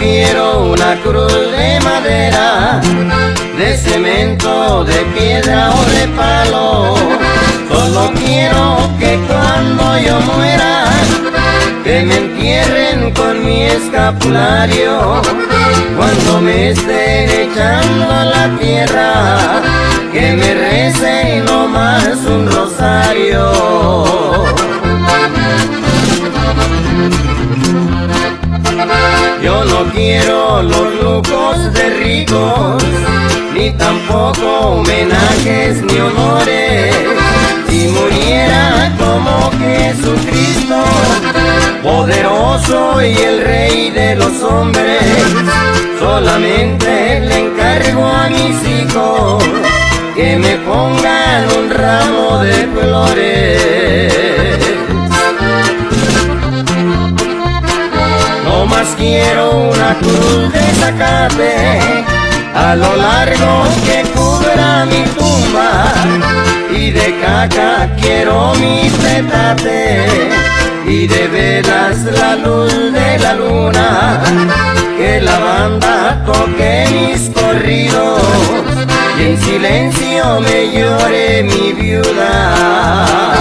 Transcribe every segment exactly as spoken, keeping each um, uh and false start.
quiero una cruz de madera, de cemento, de piedra o de palo. Solo quiero que cuando yo muera, que me entierren con mi escapulario. Cuando me estén echando a la tierra, que me recen nomás un rosario. Yo no quiero los lujos de ricos, ni tampoco homenajes ni honores. Si muriera como Jesucristo, poderoso y el Rey de los hombres, solamente le encargo a mis hijos que me pongan un ramo de flores. No más quiero una cruz de zacate a lo largo que cubra mi tumba, y de caca quiero mi petate, y de velas la luz de la luna, que la banda toque mis corridos y en silencio me llore mi viuda.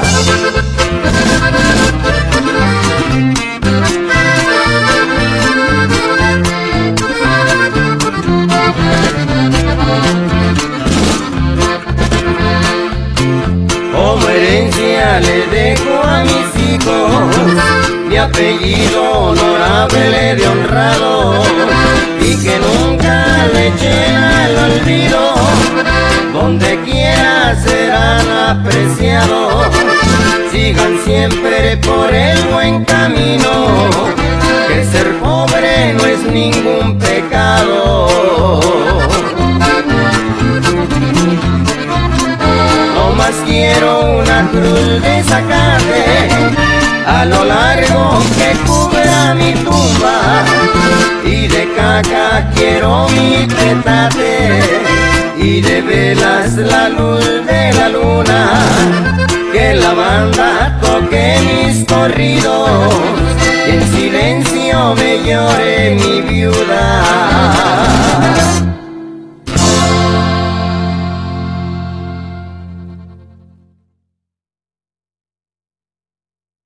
Como herencia le dejo a mis hijos mi apellido honorable de honrado, y que nunca le echen al olvido, donde quiera serán apreciados. Sigan siempre por el buen camino, que ser pobre no es ningún pecado. No más quiero una cruz de zacate a lo largo que cubra mi tumba, y de caca quiero mi petate, y de velas la luz de la luna, que la banda toque mis corridos y en silencio me llore mi viuda.